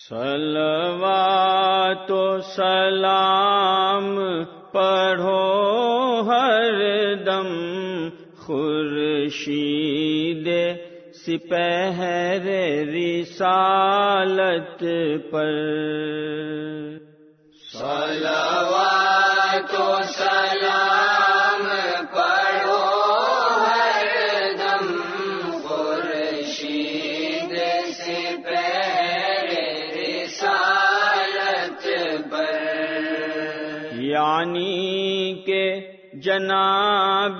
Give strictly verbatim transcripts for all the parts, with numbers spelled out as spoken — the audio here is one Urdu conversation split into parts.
صلوات و سلام پڑھو ہر دم خورشید سپہر رسالت پر. صلوات و سلام پڑھو ہر دم خورشید سپہر رسالت پر. یعنی کہ جناب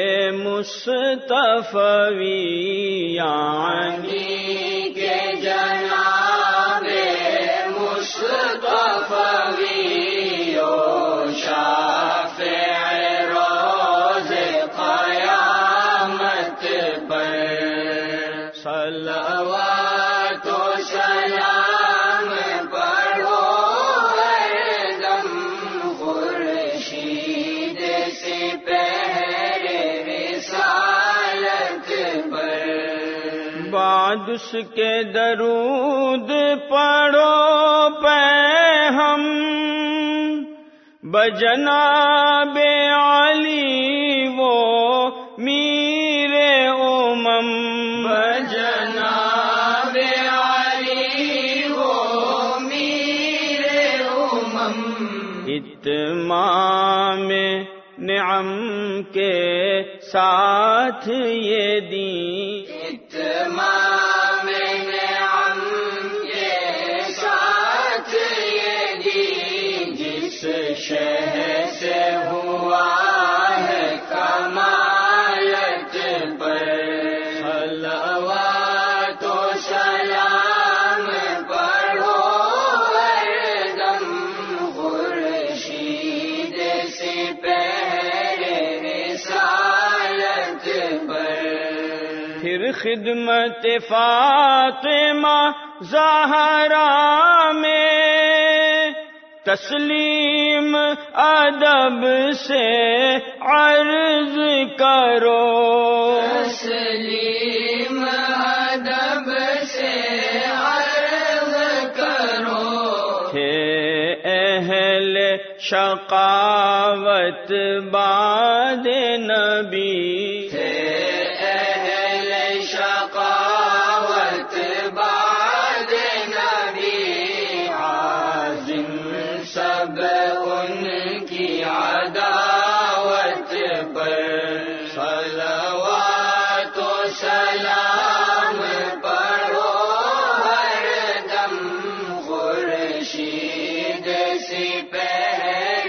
مصطفی، یعنی کہ جناب مصطفی و شافع روز قیامت پر. صلوات و سلام پڑھو ہر دم خورشید سپہر رسالت پر. بعد اس کے درود پڑھو پہ ہم بجناب علی وہ میر امم. بجناب علی وہ میر امم. اتمام نعم کے ساتھ یہ دین، اتمام نعم کے ساتھ یہ دین، جس شہ سے ہوا ہے کمالت پر. صلوات و سلام پڑھو ہر دم خورشید سپہر رسالت پر. پھر خدمت فاطمہ زہرا میں تسلیم ادب سے عرض کرو. تسلیم ادب سے عرض کرو. تھے اہل شقاوت بعد نبی، تھے اہل شقاوت بعد نبی، عازم سب ان کی عداوت پر. صلوات و سلام پڑھو ہر دم خورشید سپہر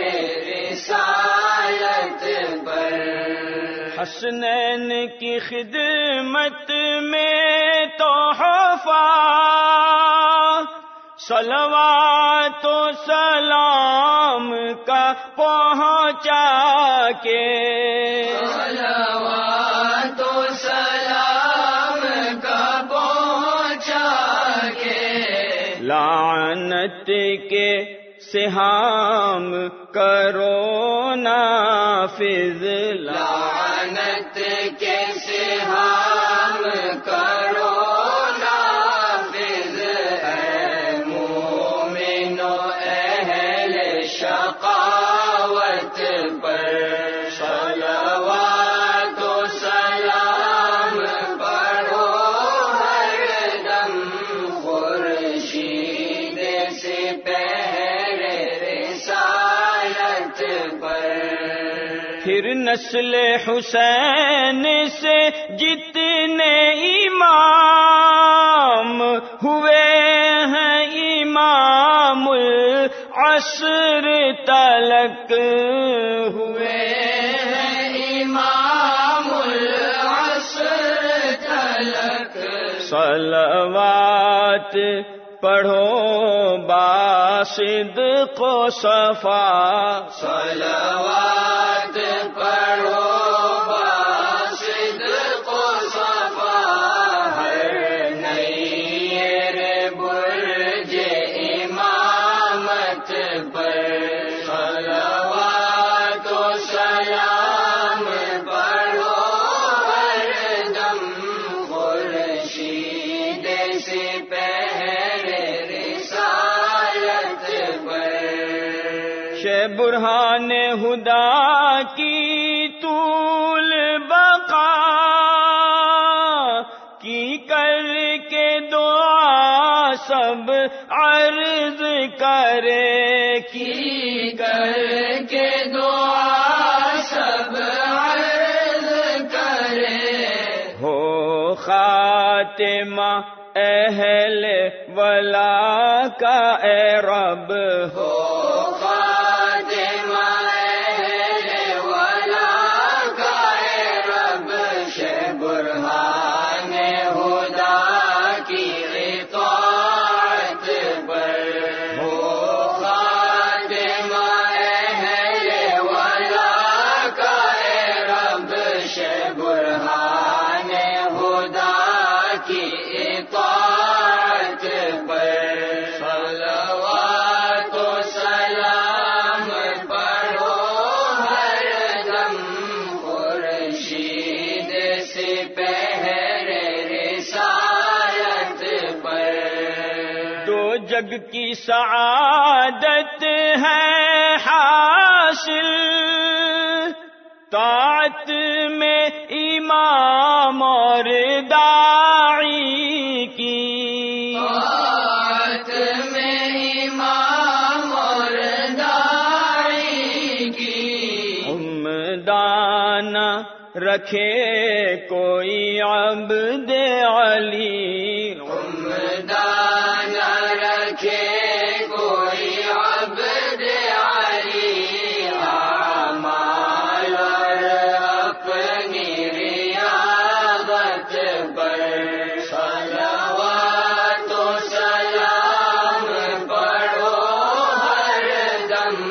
رسالت پر. حسنین کی خدمت میں تحفہ صلوات و سلام کا پہنچا کے، صلوات و سلام کا پہنچا کے، لعنت کے سہام کرو نافذ. لعنت کے سہام کرو نافذ. اے مومنو اہل شقاوت پر. صلوات و سلام پڑھو ہر دم خورشید سپہر رسالت پر. پھر نسل حسین سے جتنے امام ہوئے ہیں امام العصر تلک، ہوئے ہیں امام العصر تلک. صلوات پڑھو باصدق و صفا، صلوات پڑھو باصدق و صفا. ہر نیر برج امامت پر. صلوات و سلام پڑھو ہر دم خورشید سپہر رسالت شہ برہان ہدا کی طول بقا کی کر کے دعا سب عرض کرے کی کر کے دعا سب عرض کرے ہو خاتمہ اہل ولا کا اے رب ہو خاتمہ اہل ولا کا اے رب شہ برہان ہدا کی اطاعت پر ہو خاتمہ اہل ولا کا اے رب شہ برہان ہدا کی اطاعت پر صلوات و سلام پڑھو ہر دم خورشید سپہر رسالت پر دو جگ کی سعادت ہے حاصل طاعت میں امام اور داعی کی طاعت میں امام اور داعی کی عمدان رکھے کوئی عبد علی عمدان رکھے کوئی عبد علی اعمال اور اپنی ریاضت پر صلوات و سلام پڑھو ہر دم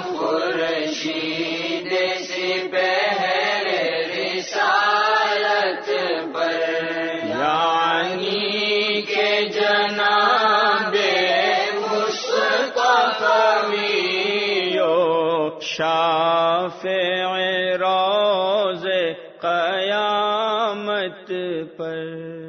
خورشید سپہر رسالت پر یعنی کہ جناب مصطفی شافع روز قیامت پر